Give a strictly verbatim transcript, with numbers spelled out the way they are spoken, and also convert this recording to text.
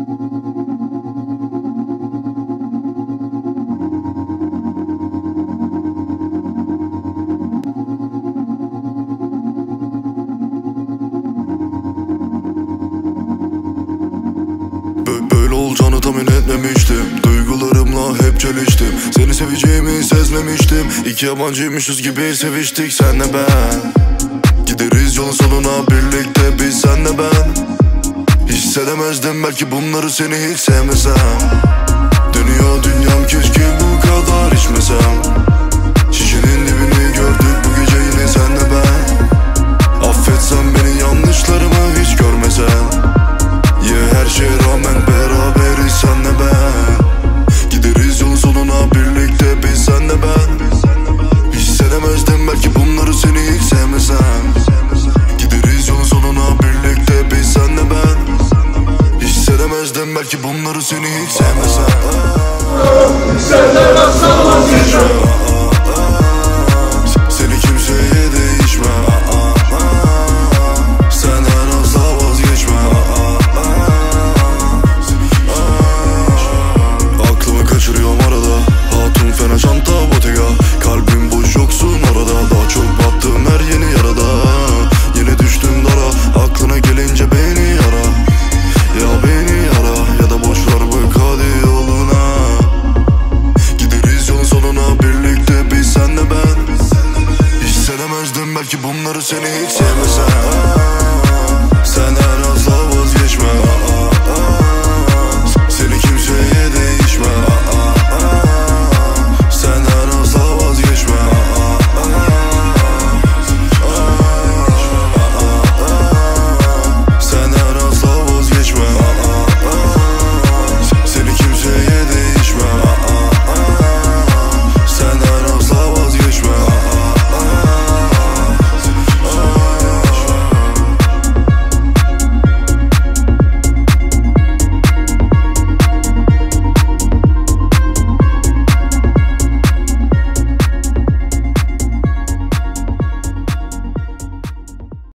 Böyle olacağını tahmin etmemiştim. Duygularımla hep çeliştim. Seni seveceğimi sezmemiştim. İki yabancıymışız gibi seviştik senle ben. Gideriz yolun sonuna birlikte biz senle ben. Hissedemezdim belki bunları seni hiç sevmesem. Dönüyor dünyam keşke bu kadar içmesem. Şişenin dibini gördük bu gece yine senle ben. Affetsen beni yanlışlarımı hiç görmesen. Ya her şeye rağmen beraberiz senle ben. Gideriz yolun sonuna birlikte biz senle ben. Hissedemezdim belki bunları seni hiç sevmesem. Gideriz yolun sonuna birlikte biz senle ben. Hissedemezdim belki bunları seni hiç sevmesem. Senden asla vazgeçmem.